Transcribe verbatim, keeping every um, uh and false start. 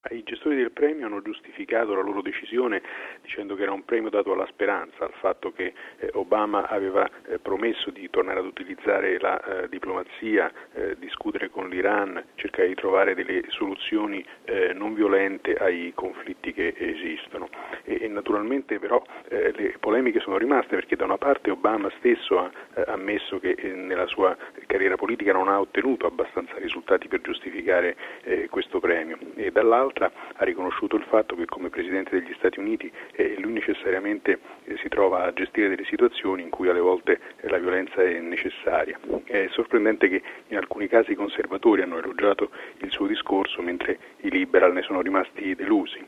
I gestori del premio hanno giustificato la loro decisione dicendo che era un premio dato alla speranza, al fatto che eh, Obama aveva eh, promesso di tornare ad utilizzare la eh, diplomazia, eh, discutere con l'Iran, cercare di trovare delle soluzioni eh, non violente ai conflitti che esistono. E, e naturalmente però eh, le polemiche sono rimaste perché da una parte Obama stesso ha eh, ammesso che eh, nella sua carriera politica non ha ottenuto abbastanza risultati per giustificare eh, questo premio e dall'altra ha riconosciuto il fatto che come Presidente degli Stati Uniti eh, lui necessariamente eh, si trova a gestire delle situazioni in cui alle volte eh, la violenza è necessaria. È sorprendente che in alcuni casi i conservatori hanno elogiato il suo discorso mentre i liberal ne sono rimasti delusi.